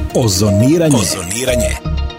Ozoniranje.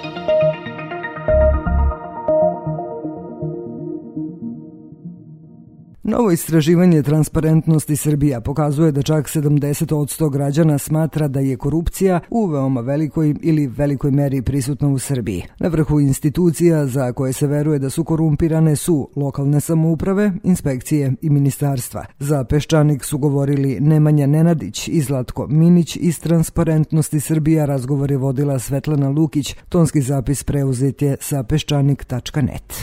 Novo istraživanje Transparentnosti Srbija pokazuje da čak 70% građana smatra da je korupcija u veoma velikoj ili velikoj meri prisutna u Srbiji. Na vrhu institucija za koje se veruje da su korumpirane su lokalne samouprave, inspekcije i ministarstva. Za Peščanik su govorili Nemanja Nenadić i Zlatko Minić iz Transparentnosti Srbija. Razgovor je vodila Svetlana Lukić. Tonski zapis preuzet je sa peščanik.net.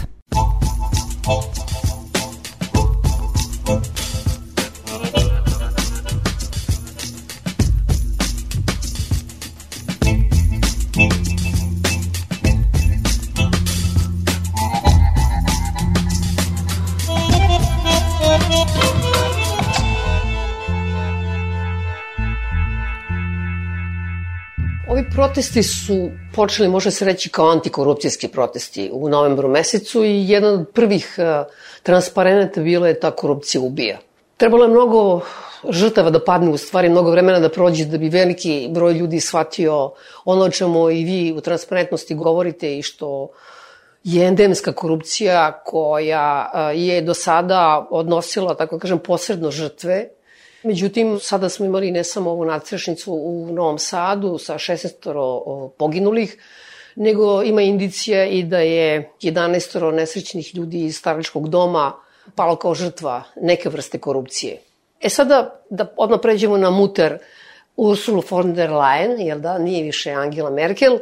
Ovi protesti su počeli, može se reći, kao antikorupcijski protesti u novembru mesecu i jedan od prvih transparenata bilo je ta korupcija ubija. Trebalo je mnogo žrtava da padne, u stvari mnogo vremena da prođe da bi veliki broj ljudi shvatio ono o čemu i vi u Transparentnosti govorite i što je endemska korupcija koja je do sada odnosila, tako kažem, posredno žrtve. Međutim, sada smo imali ne samo ovu nadstrešnicu u Novom Sadu sa 16 poginulih, nego ima indicija i da je 11 nesrećnih ljudi iz staračkog doma palo kao žrtva neke vrste korupcije. Sada da odmah pređemo na muter Ursulu von der Leyen, jel da, nije više Angela Merkel,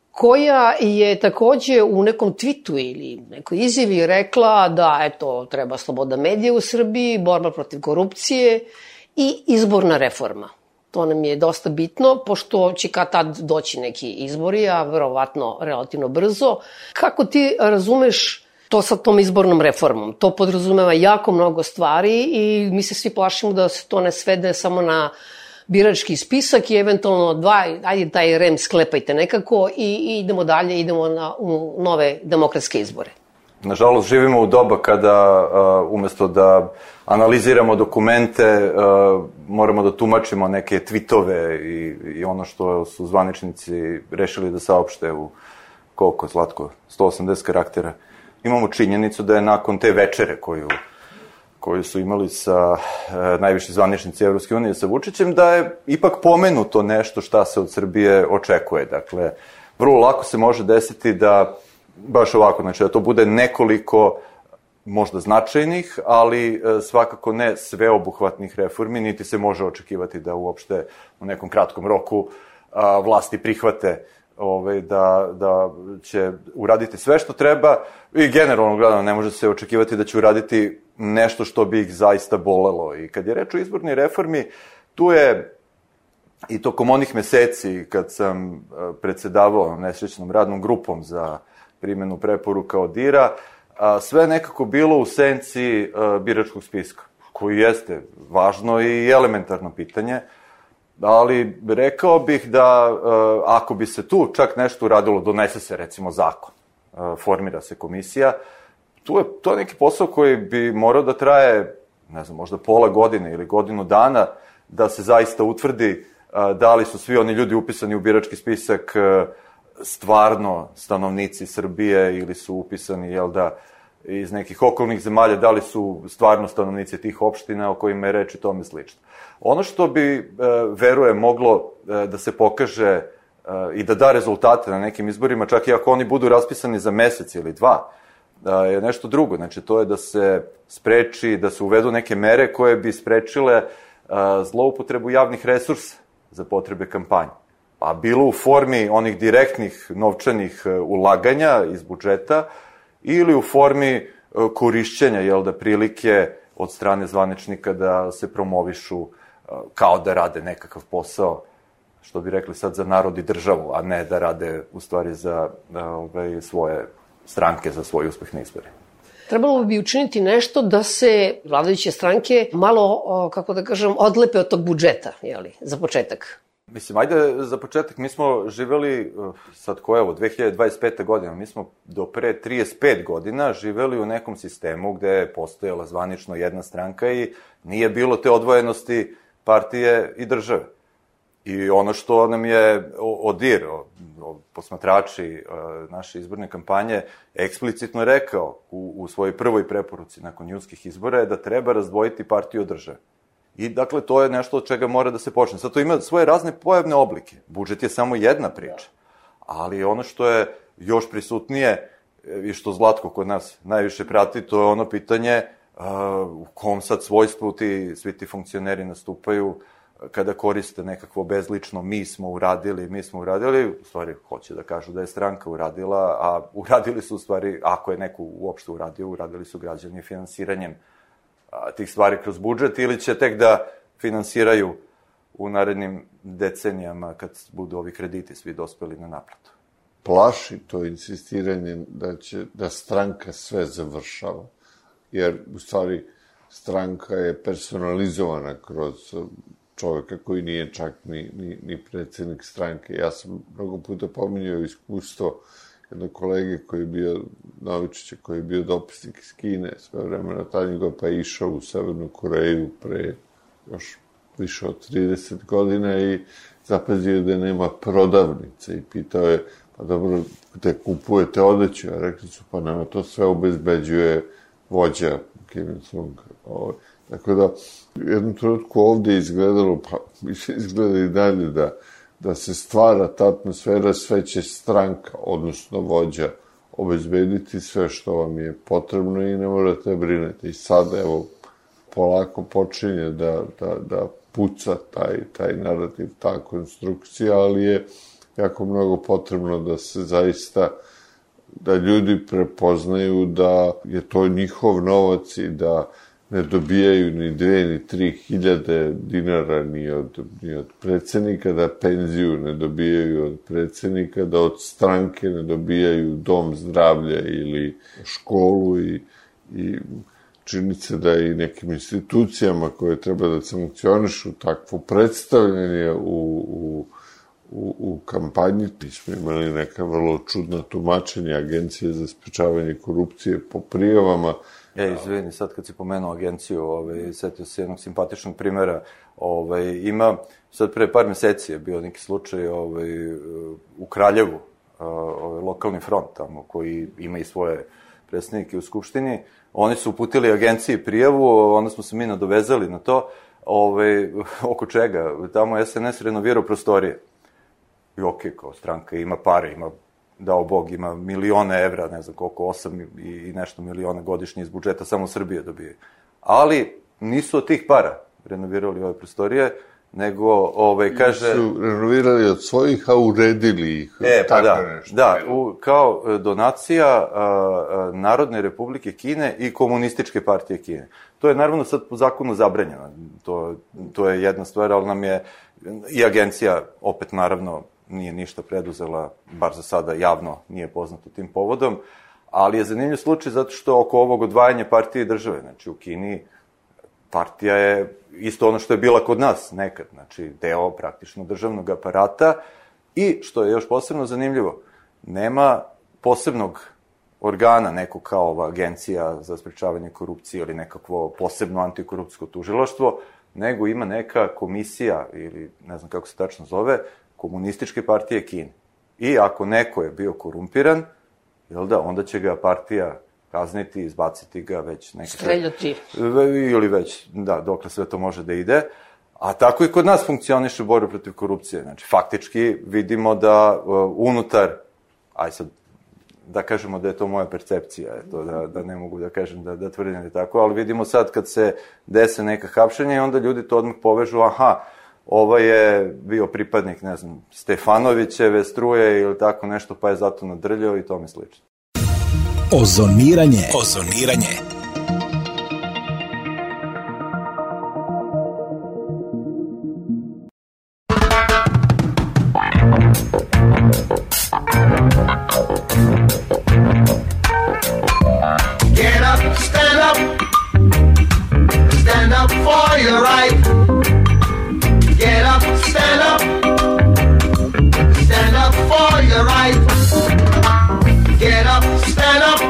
koja je takođe u nekom twitu ili nekoj izjavi rekla da eto, treba sloboda medija u Srbiji, borba protiv korupcije i izborna reforma. To nam je dosta bitno, pošto će kad tad doći neki izbori, a verovatno relativno brzo. Kako ti razumeš to sa tom izbornom reformom? To podrazumeva jako mnogo stvari i mi se svi plašimo da se to ne svede samo na birački spisak i eventualno ajde taj rem sklepajte nekako i idemo dalje, idemo u nove demokratske izbore. Nažalost, živimo u doba kada umesto da analiziramo dokumente, moramo da tumačimo neke tvitove i ono što su zvaničnici rešili da saopšte u koliko, Zlatko, 180 karaktera. Imamo činjenicu da je nakon te večere koju su imali sa najviši zvaničnici Evropske unije sa Vučićem, da je ipak pomenuto nešto šta se od Srbije očekuje. Dakle, vrlo lako se može desiti da baš ovako, znači da to bude nekoliko možda značajnih, ali svakako ne sveobuhvatnih reformi, niti se može očekivati da uopšte u nekom kratkom roku vlasti prihvate da će uraditi sve što treba i generalno gledano ne može se očekivati da će uraditi nešto što bi ih zaista bolelo. I kad je reč o izbornoj reformi, tu je i tokom onih meseci kad sam predsedavao nesrećnom radnom grupom za primenu preporuka od DIR-a, sve nekako bilo u senci biračkog spiska, koji jeste važno i elementarno pitanje, ali rekao bih da ako bi se tu čak nešto uradilo, donese se recimo zakon, formira se komisija, to je neki posao koji bi morao da traje, ne znam, možda pola godine ili godinu dana, da se zaista utvrdi da li su svi oni ljudi upisani u birački spisak stvarno stanovnici Srbije ili su upisani, iz nekih okolnih zemalja, da li su stvarno stanovnici tih opština o kojima je reč i tome slično. Ono što bi, verujem, moglo da se pokaže i da da rezultate na nekim izborima, čak i ako oni budu raspisani za mesec ili dva, je nešto drugo. Znači, to je da se spreči, da se uvedu neke mere koje bi sprečile zloupotrebu javnih resursa za potrebe kampanje. Pa bilo u formi onih direktnih novčanih ulaganja iz budžeta ili u formi korišćenja, prilike od strane zvaničnika da se promovišu kao da rade nekakav posao, što bi rekli sad, za narod i državu, a ne da rade u stvari za svoje stranke, za svoj uspeh na izbori. Trebalo bi učiniti nešto da se vladajuće stranke malo, kako da kažem, odlepe od tog budžeta, za početak. Mislim, ajde za početak, mi smo živeli, sad ko je ovo, 2025. godina, mi smo do pre 35 godina živeli u nekom sistemu gde je postojala zvanično jedna stranka i nije bilo te odvojenosti partije i države. I ono što nam je ODIR, posmatrači naše izborne kampanje, eksplicitno rekao u svojoj prvoj preporuci nakon junskih izbora je da treba razdvojiti partiju od države. I dakle, to je nešto od čega mora da se počne. Sad to ima svoje razne pojavne oblike. Budžet je samo jedna priča. Ali ono što je još prisutnije i što Zlatko kod nas najviše prati, to je ono pitanje u kom sad svojstvu svi ti funkcioneri nastupaju kada koriste nekakvo bezlično mi smo uradili, u stvari hoće da kažu da je stranka uradila, a uradili su u stvari, ako je neko uopšte uradio, uradili su građani finansiranjem tih stvari kroz budžet ili će tek da finansiraju u narednim decenijama kad budu ovi krediti svi dospeli na naplatu. Plaši to insistiranje da stranka sve završava, jer u stvari stranka je personalizovana kroz čoveka koji nije čak ni predsednik stranke. Ja sam mnogo puta pominjao iskustvo jednog kolege koji je bio, Novičića, koji je bio dopisnik iz Kine, sve vremena Tanjiga, pa je išao u Severnu Koreju pre još više od 30 godina i zapazio da nema prodavnice i pitao je, pa dobro, te kupujete odeću, a rekli su, pa nama to sve obezbeđuje vođa Kim Il-sung. Tako da, u jednom trenutku ovde je izgledalo, pa izgleda i dalje da se stvara ta atmosfera, sve će stranka, odnosno vođa, obezbediti sve što vam je potrebno i ne morate brinete. I sad, evo, polako počinje da puca taj narativ, ta konstrukcija, ali je jako mnogo potrebno da se zaista, da ljudi prepoznaju da je to njihov novac i da ne dobijaju ni 2 ni 3 hiljade dinara ni od predsednika, da penziju ne dobijaju od predsednika, da od stranke ne dobijaju dom zdravlja ili školu i čini se da i nekim institucijama koje treba da sankcionišu takvo predstavljanje u kampanji. Mi smo imali neka vrlo čudna tumačenja Agencije za sprečavanje korupcije po prijavama. Izvini, sad kad si pomenuo agenciju, setio se jednog simpatičnog primjera, ima, sad pre par meseci je bio neki slučaj u Kraljevu, lokalni front tamo, koji ima i svoje predstavnike u Skupštini, oni su uputili agenciji prijavu, onda smo se mi nadovezali na to, oko čega, tamo je SNS renovirao prostorije. I okej, kao stranka ima pare, ima, dao Bog, ima milione evra, ne znam koliko, 8 i nešto miliona godišnje iz budžeta, samo Srbije dobije. Ali nisu od tih para renovirali ove prostorije, nego, kaže... Su renovirali od svojih, a uredili ih. Pa da, kao donacija Narodne Republike Kine i Komunističke partije Kine. To je naravno sad po zakonu zabranjeno. To je jedna stvar, ali nam je i agencija, opet naravno, nije ništa preduzela, bar za sada javno nije poznato tim povodom, ali je zanimljiv slučaj zato što oko ovog odvajanja partije i države, znači u Kini partija je isto ono što je bila kod nas nekad, znači deo praktično državnog aparata i, što je još posebno zanimljivo, nema posebnog organa, neko kao ova agencija za sprečavanje korupcije ili nekakvo posebno antikorupcijsko tužilaštvo, nego ima neka komisija, ili ne znam kako se tačno zove, Komunističke partije Kine. I ako neko je bio korumpiran, onda će ga partija kazniti, izbaciti ga već nekako... Streljati. Ili već, da, dokle sve to može da ide. A tako i kod nas funkcioniše borba protiv korupcije. Znači, faktički vidimo da unutar, sad, da kažemo da je to moja percepcija, da ne mogu da kažem da tvrdim da je tako, ali vidimo sad kad se dese neka hapšenja i onda ljudi to odmah povežu, ovo je bio pripadnik, ne znam, Stefanovićeve struje ili tako nešto, pa je zato nadrljao i tome slično. Ozoniranje. Get up, stand up. Stand up for your right. Get up, stand up. Stand up for your right. Get up, stand up.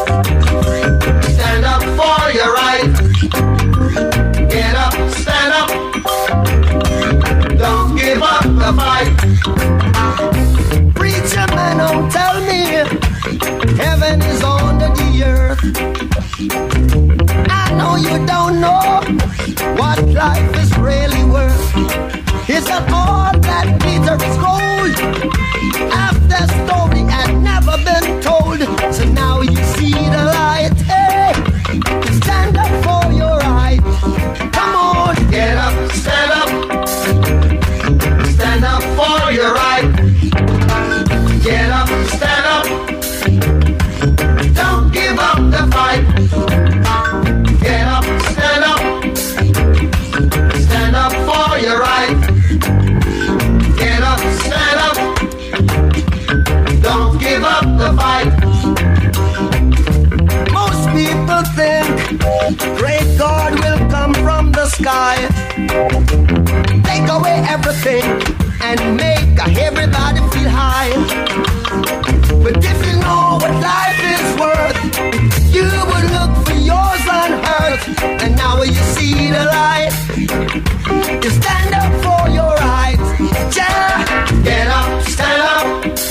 Stand up for your right. Get up, stand up. Don't give up. the fight. Preacher man, don't tell me heaven is under the earth. I know you don't know what life is really worth. Is that all that Peter is gold? Half the story had never been told. So now you see the light. Hey, stand up for your right. Come on, get up, stand up. Stand up for your right. Get up, stand up. Don't give up the fight. Get up, stand up. Stand up for your right. Get up, stand up. Don't give up the fight. Most people think great God will come from the sky, take away everything and make everybody feel high. But if you know what life is worth, you would look for yours on earth. And now you see the light, you stand up for your rights. Get up, stand up.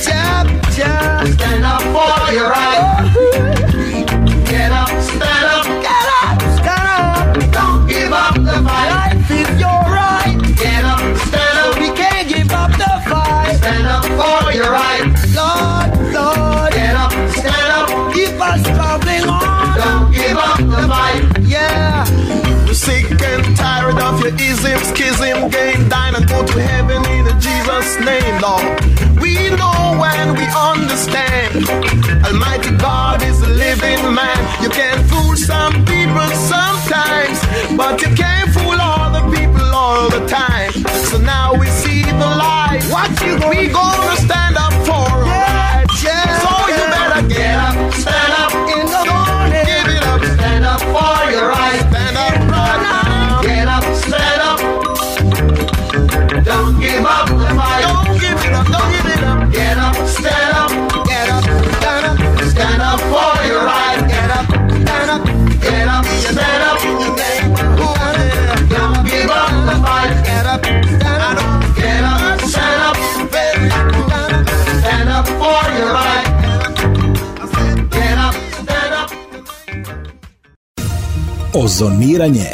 Stand up for your rights. Get up, stand up. Get up, stand up. Don't give up the fight. Life is your right. Get up, stand up. So we can't give up the fight. Stand up for your right. Lord, Lord. Get up, stand up. Keep us traveling on. Don't give up the fight. Yeah. We're sick and tired of your ism, schism, game, dine and go to heaven in Jesus' name, Lord. We know when we understand Almighty God is a living man. You can fool some people sometimes, but you can't fool all the people all the time. So now we see the light. What you we gonna stand up for? Right? Yeah. So you better get up, stand up in the morning. Give it up, stand up for your right. Stand up right now. Get up, stand up. Don't give up the fight. Don't give it up, don't give it up. Get up, stand up. Get up, stand up. Stand up for your right. Get up, stand up. Get up, stand up. Don't give up the fight. Get up, stand up. Get up, stand up. Stand up for your right. Get up, stand up. Ozoniranje.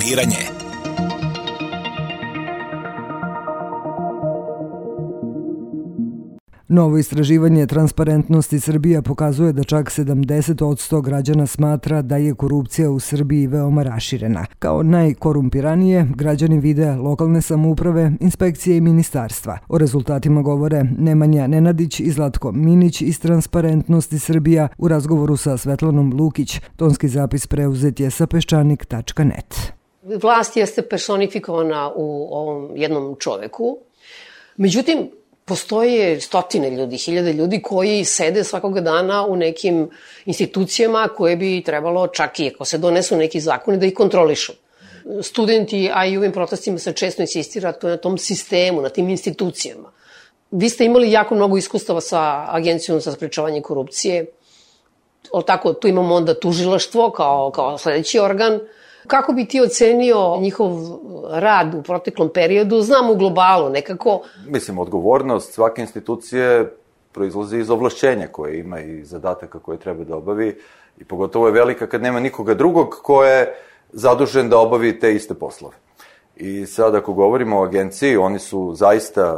Novo istraživanje Transparentnosti Srbija pokazuje da čak 70% građana smatra da je korupcija u Srbiji veoma raširena. Kao najkorumpiranije građani vide lokalne samouprave, inspekcije i ministarstva. O rezultatima govore Nemanja Nenadić i Zlatko Minić iz Transparentnosti Srbija u razgovoru sa Svetlanom Lukić. Tonski zapis preuzet je sa peščanik.net. Vlast jeste personifikovana u ovom jednom čoveku. Međutim, postoje stotine ljudi, hiljade ljudi koji sede svakoga dana u nekim institucijama koje bi trebalo, čak i ako se donesu neki zakoni, da ih kontrolišu. Studenti, a i u ovim protestima se često insistira na tom sistemu, na tim institucijama. Vi ste imali jako mnogo iskustava sa Agencijom za sprečavanje korupcije. Tako, tu imamo onda tužilaštvo kao sledeći organ. Kako bi ti ocenio njihov rad u proteklom periodu? Znam u globalu nekako. Mislim, odgovornost svake institucije proizlazi iz ovlašćenja koje ima i zadataka koje treba da obavi. I pogotovo je velika kad nema nikoga drugog ko je zadužen da obavi te iste poslove. I sad ako govorimo o agenciji, oni su zaista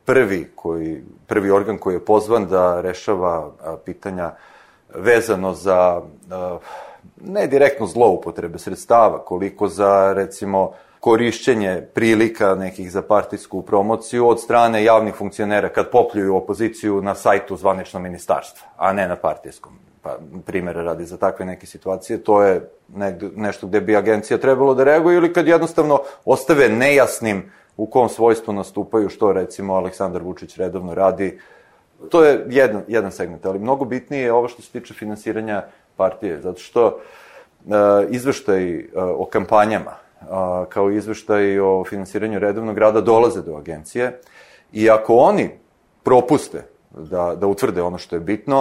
prvi organ koji je pozvan da rešava pitanja vezano za ne direktno zloupotrebe sredstava, koliko za, recimo, korišćenje prilika nekih za partijsku promociju od strane javnih funkcionera kad popljuju opoziciju na sajtu zvaničnog ministarstva, a ne na partijskom. Pa, primjera radi za takve neke situacije, to je nešto gde bi agencija trebalo da reaguje ili kad jednostavno ostave nejasnim u kom svojstvu nastupaju, što recimo Aleksandar Vučić redovno radi. To je jedan segment, ali mnogo bitnije je ovo što se tiče finansiranja partije, zato što izveštaj o kampanjama, kao izveštaj o finansiranju redovnog rada dolaze do agencije i ako oni propuste da utvrde ono što je bitno,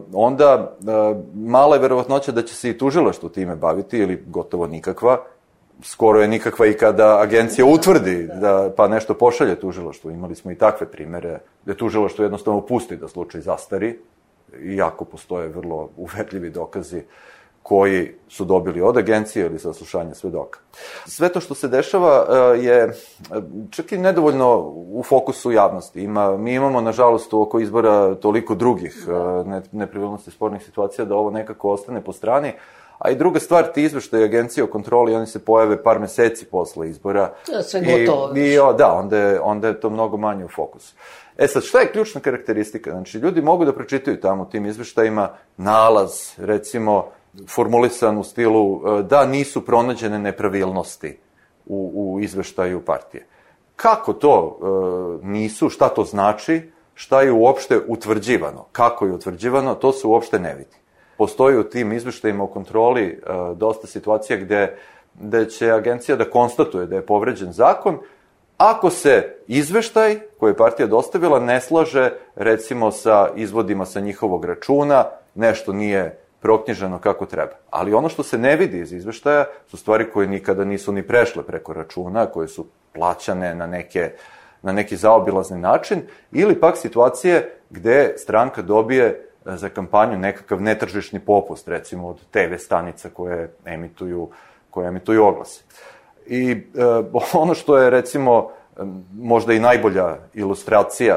onda mala je verovatnoća da će se i tužilaštvo time baviti ili gotovo nikakva, skoro je nikakva i kada agencija utvrdi da pa nešto pošalje tužilaštvu. Imali smo i takve primere gde tužilaštvo jednostavno pusti da slučaj zastari, iako postoje vrlo uverljivi dokazi koji su dobili od agencije ili saslušanja svedoka. Sve to što se dešava je čak i nedovoljno u fokusu javnosti. Mi imamo, nažalost, oko izbora toliko drugih nepravilnosti, spornih situacija da ovo nekako ostane po strani. A i druga stvar, ti izveštaji agencije o kontroli, oni se pojave par meseci posle izbora. Sve gotovo. Onda je to mnogo manje u fokusu. Sad, šta je ključna karakteristika? Znači, ljudi mogu da pročitaju tamo u tim izveštajima nalaz, recimo, formulisan u stilu da nisu pronađene nepravilnosti u izveštaju partije. Kako to nisu, šta to znači, šta je uopšte utvrđivano, kako je utvrđivano, to se uopšte ne vidi. Postoji u tim izveštajima o kontroli dosta situacija gde će agencija da konstatuje da je povređen zakon, ako se izveštaj koji je partija dostavila ne slaže, recimo, sa izvodima sa njihovog računa, nešto nije proknjiženo kako treba. Ali ono što se ne vidi iz izveštaja su stvari koje nikada nisu ni prešle preko računa, koje su plaćane na neki zaobilazni način, ili pak situacije gde stranka dobije za kampanju nekakav netržišni popust, recimo od TV stanica koje emituju oglase. I ono što je, recimo, možda i najbolja ilustracija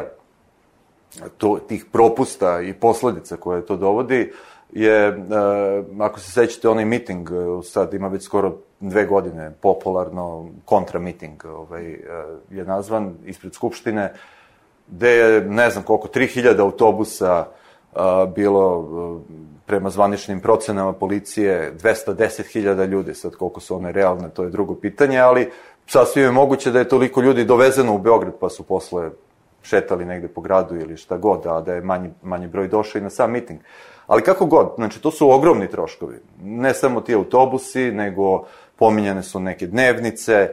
tih propusta i posledica koje to dovodi, je, ako se sećate, onaj miting, sad ima već skoro 2 godine, popularno kontramiting je nazvan, ispred Skupštine, gde je, ne znam koliko, 3000 autobusa bilo, prema zvaničnim procenama policije, 210.000 ljudi, sad koliko su one realne, to je drugo pitanje, ali sasvim je moguće da je toliko ljudi dovezeno u Beograd, pa su posle šetali negde po gradu ili šta god, a da je manji broj došao i na sam miting. Ali kako god, znači, to su ogromni troškovi. Ne samo ti autobusi, nego pominjane su neke dnevnice.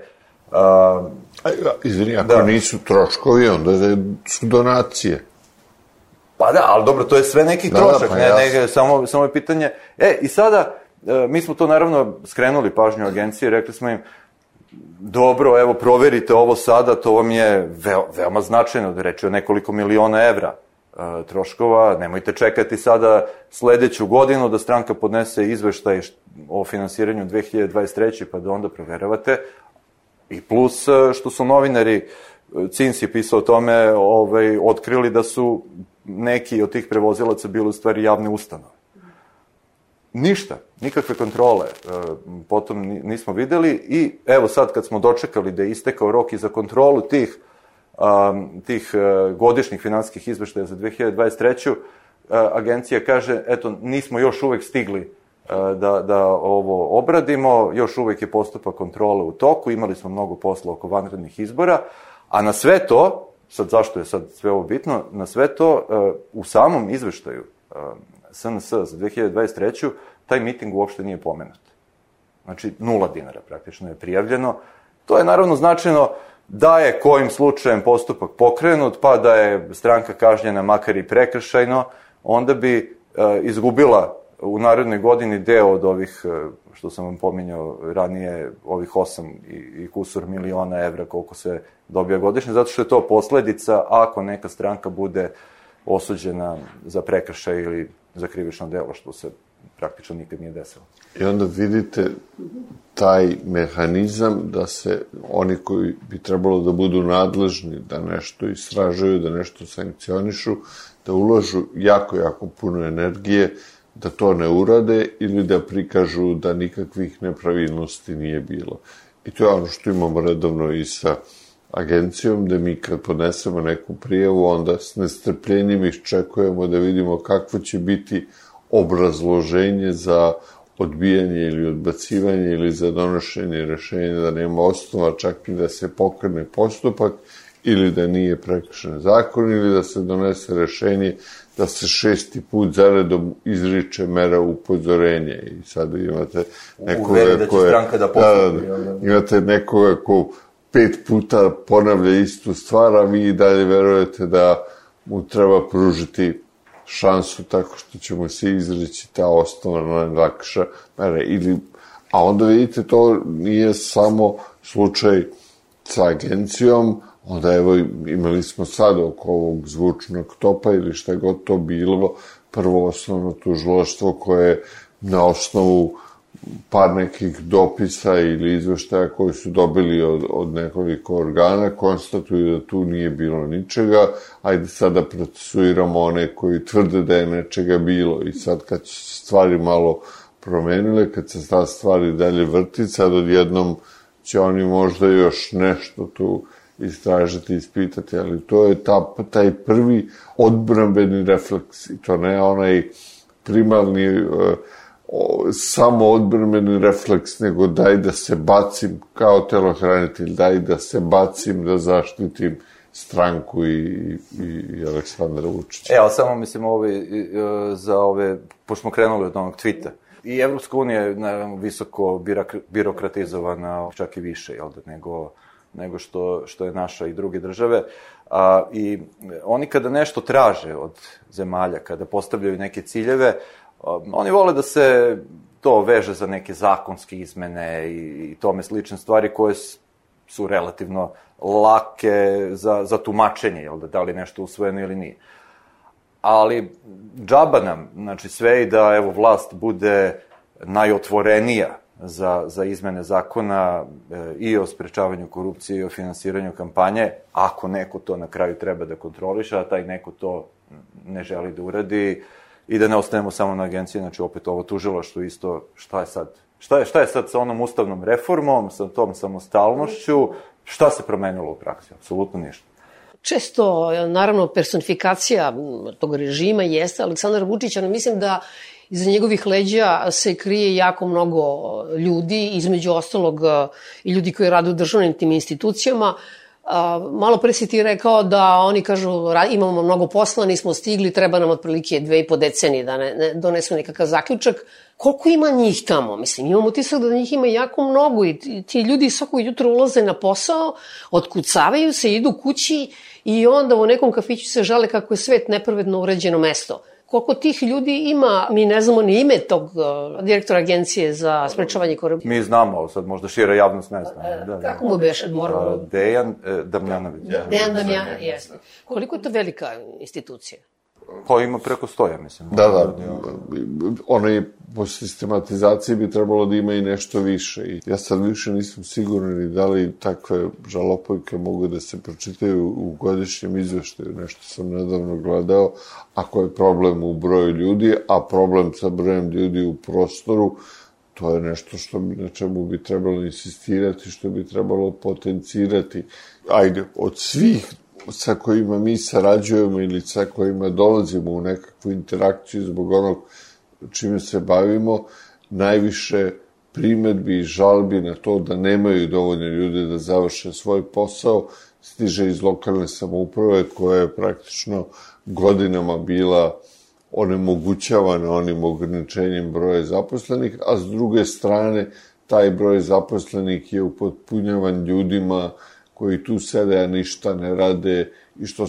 Izvini, ako nisu troškovi, onda su donacije. Pa da, ali dobro, to je sve neki trošak, samo je pitanje. I sada, mi smo to naravno skrenuli pažnju agencije, rekli smo im, dobro, evo, proverite ovo sada, to vam je veoma značajno, da reći o nekoliko miliona evra troškova, nemojte čekati sada sledeću godinu da stranka podnese izveštaj o finansiranju 2023. pa da onda proveravate. I plus što su novinari, CINS je pisao o tome, otkrili da su neki od tih prevozilaca bili u stvari javne ustanove. Ništa, nikakve kontrole potom nismo videli i evo sad kad smo dočekali da je istekao rok i za kontrolu tih godišnjih finansijskih izveštaja za 2023. Agencija kaže, eto, nismo još uvek stigli da ovo obradimo, još uvek je postupak kontrole u toku, imali smo mnogo posla oko vanrednih izbora, a na sve to, sad zašto je sad sve ovo bitno, na sve to u samom izveštaju SNS za 2023. taj miting uopšte nije pomenut. Znači, 0 dinara praktično je prijavljeno. To je naravno značajno da je kojim slučajem postupak pokrenut, pa da je stranka kažnjena makar i prekršajno, onda bi izgubila u narednoj godini deo od ovih, što sam vam pominjao ranije, ovih 8 i kusur miliona evra koliko se dobija godišnje, zato što je to posledica ako neka stranka bude osuđena za prekršaj ili za krivično delo, što se praktično nikad nije desilo. I onda vidite taj mehanizam da se oni koji bi trebalo da budu nadležni, da nešto istražuju, da nešto sankcionišu, da ulažu jako, jako puno energije, da to ne urade ili da prikažu da nikakvih nepravilnosti nije bilo. I to je ono što imamo redovno i sa agencijom, da mi kad podnesemo neku prijavu, onda s nestrpljenjem iščekujemo da vidimo kakvo će biti obrazloženje za odbijanje ili odbacivanje ili za donošenje rešenja da nema osnova čak i da se pokrene postupak ili da nije prekršen zakon ili da se donese rešenje da se 6. put zaredom izriče mera upozorenja i sad imate nekoga imate nekoga ko 5 puta ponavlja istu stvar, a vi i dalje verujete da mu treba pružiti šansu tako što ćemo se izreći ta osnovna lakša mera. Ili A onda vidite, to nije samo slučaj sa agencijom, onda evo imali smo sad oko ovog zvučnog topa ili šta god to bilo, prvo osnovno tužilaštvo koje na osnovu par nekih dopisa ili izveštaja koji su dobili od nekoliko organa, konstatuju da tu nije bilo ničega, ajde sad da procesuiramo one koji tvrde da je nečega bilo. I sad kad su stvari malo promenile, kad se ta stvari dalje vrti, sad odjednom će oni možda još nešto tu istražiti, ispitati, ali to je taj prvi odbrambeni refleks, i to ne onaj primarni samo odbrambeni refleks, nego daj da se bacim kao telohranitelj, daj da se bacim da zaštitim stranku i Aleksandra Vučića. Ali samo mislim za ove, pošto smo krenuli od onog tvita, i Evropska unija je naravno visoko birokratizovana, čak i više, jel da, nego što je naša i druge države. I oni kada nešto traže od zemalja, kada postavljaju neke ciljeve, oni vole da se to veže za neke zakonske izmene i tome slične stvari koje su relativno lake za tumačenje, jel da li nešto usvojeno ili nije. Ali džaba nam, znači sve i da evo vlast bude najotvorenija za izmene zakona i o sprečavanju korupcije i o finansiranju kampanje, ako neko to na kraju treba da kontroliše, a taj neko to ne želi da uradi, i da ne ostanemo samo na agenciji, znači opet ovo tužilaštvo isto, šta je sad sa onom ustavnom reformom, sa tom samostalnošću, šta se promenilo u praksi? Apsolutno ništa. Često, naravno, personifikacija tog režima jeste Aleksandar Vučić, ali mislim da iza njegovih leđa se krije jako mnogo ljudi, između ostalog i ljudi koji rade u državnim tim institucijama. Malo pre si ti rekao da oni kažu imamo mnogo posla, nismo stigli, treba nam otprilike 2,5 decenije da ne donesu nekakav zaključak. Koliko ima njih tamo? Mislim, imamo utisak da njih ima jako mnogo i ti ljudi svako jutro ulaze na posao, otkucavaju se, idu kući i onda u nekom kafiću se žale kako je svet nepravedno uređeno mesto. Koliko tih ljudi ima, mi ne znamo ni ime tog direktora agencije za sprečavanje korupcije. Mi znamo, sad možda šira javnost ne zna. Kako mu beše? Dejan Damjanović. Dejan Damjanović, jesno. Koliko je to velika institucija? Pa ima preko 100, ja mislim. Da. Ono po sistematizaciji bi trebalo da ima i nešto više. I ja sad više nisam siguran ni da li takve žalopojke mogu da se pročitaju u godišnjem izveštaju. Nešto sam nedavno gledao. Ako je problem u broju ljudi, a problem sa brojem ljudi u prostoru, to je nešto na čemu bi trebalo insistirati, što bi trebalo potencirati. Ajde, od svih sa kojima mi sarađujemo ili sa kojima dolazimo u nekakvu interakciju zbog onog čime se bavimo, najviše primedbi i žalbi na to da nemaju dovoljno ljudi da završe svoj posao stiže iz lokalne samouprave koja je praktično godinama bila onemogućavana onim ograničenjem broja zaposlenih, a s druge strane taj broj zaposlenih je upotpunjavan ljudima koji tu sede, a ništa ne rade i što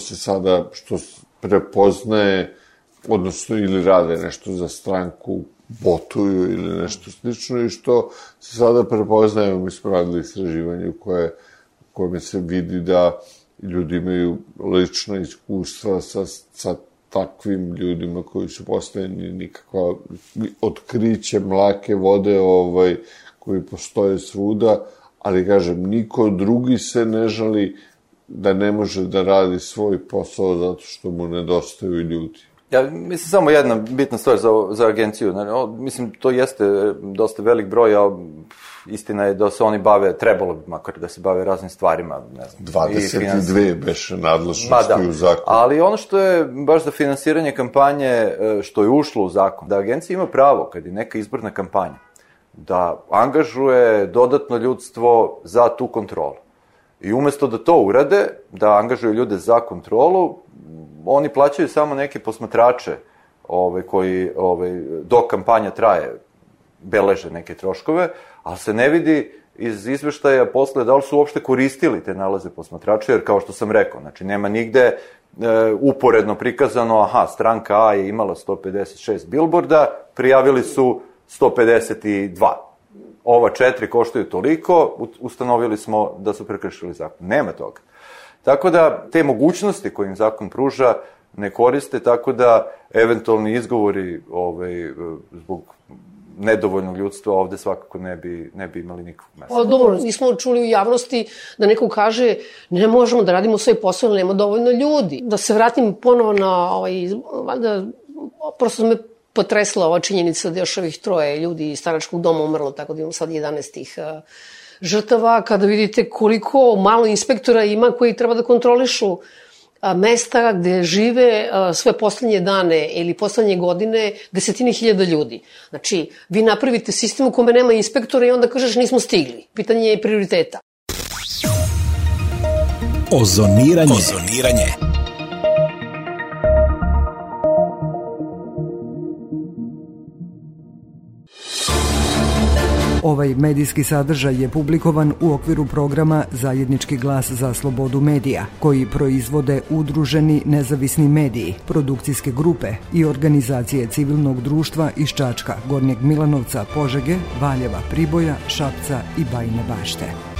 prepoznaje, odnosno ili rade nešto za stranku, botuju ili nešto slično, i što se sada prepoznaje, mi smo radili istraživanje u kome se vidi da ljudi imaju lična iskustva sa takvim ljudima koji su postavljeni nikakva otkriće mlake vode koji postoje svuda, ali, kažem, niko drugi se ne žali da ne može da radi svoj posao zato što mu nedostaju ljudi. Ja mislim, samo jedna bitna stvar za agenciju. Mislim, to jeste dosta velik broj, ali istina je da se oni bave, trebalo bi makar da se bave raznim stvarima. Ne znam, 22 beše nadležnosti u zakonu. Ali ono što je baš za finansiranje kampanje, što je ušlo u zakon, da agencija ima pravo, kad je neka izborna kampanja, da angažuje dodatno ljudstvo za tu kontrolu. I umesto da to urade, da angažuju ljude za kontrolu, oni plaćaju samo neke posmatrače koji dok kampanja traje beleže neke troškove, ali se ne vidi iz izveštaja posle da li su uopšte koristili te nalaze posmatrača, jer kao što sam rekao, znači nema nigde uporedno prikazano, stranka A je imala 156 bilborda, prijavili su 152. ova 4 koštaju toliko, ustanovili smo da su prekršili zakon. Nema toga. Tako da te mogućnosti koje im zakon pruža ne koriste, tako da eventualni izgovori zbog nedovoljnog ljudstva ovde svakako ne bi imali nikakvog mesta. Dobro, nismo čuli u javnosti da neko kaže ne možemo da radimo svoj posao, ali nema dovoljno ljudi. Da se vratim ponovo na valjda, prosto me potresla ova činjenica da još ovih 3 ljudi iz staračkog doma umrlo, tako da imamo sad 11 tih žrtava, kada vidite koliko malo inspektora ima koji treba da kontrolišu mesta gde žive svoje poslednje dane ili poslednje godine 10.000 ljudi. Znači, vi napravite sistem u kome nema inspektora i onda kažeš nismo stigli. Pitanje je prioriteta. Ozoniranje. Ovaj medijski sadržaj je publikovan u okviru programa Zajednički glas za slobodu medija, koji proizvode udruženi nezavisni mediji, produkcijske grupe i organizacije civilnog društva iz Čačka, Gornjeg Milanovca, Požege, Valjeva, Priboja, Šapca i Bajine Bašte.